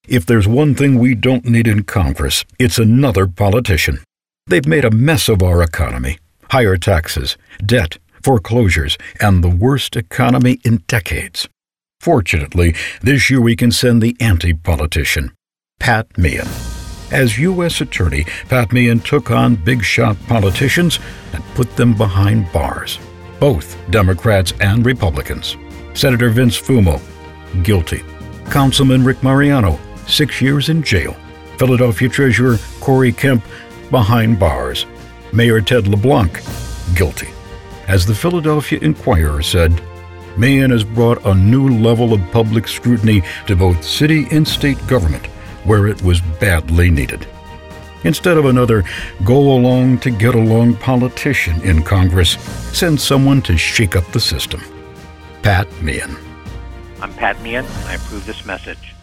If there's one thing we don't need in Congress, it's another politician. They've made a mess of our economy. Higher taxes, debt, foreclosures, and the worst economy in decades. Fortunately, this year we can send the anti-politician, Pat Meehan. As U.S. Attorney, Pat Meehan took on big-shot politicians and put them behind bars. Both Democrats and Republicans. Senator Vince Fumo, guilty. Councilman Rick Mariano, 6 years in jail. Philadelphia Treasurer Corey Kemp, behind bars. Mayor Ted LeBlanc, guilty. As the Philadelphia Inquirer said, Meehan has brought a new level of public scrutiny to both city and state government, where it was badly needed. Instead of another go-along-to-get-along politician in Congress, send someone to shake up the system. Pat Meehan. I'm Pat Meehan, and I approve this message.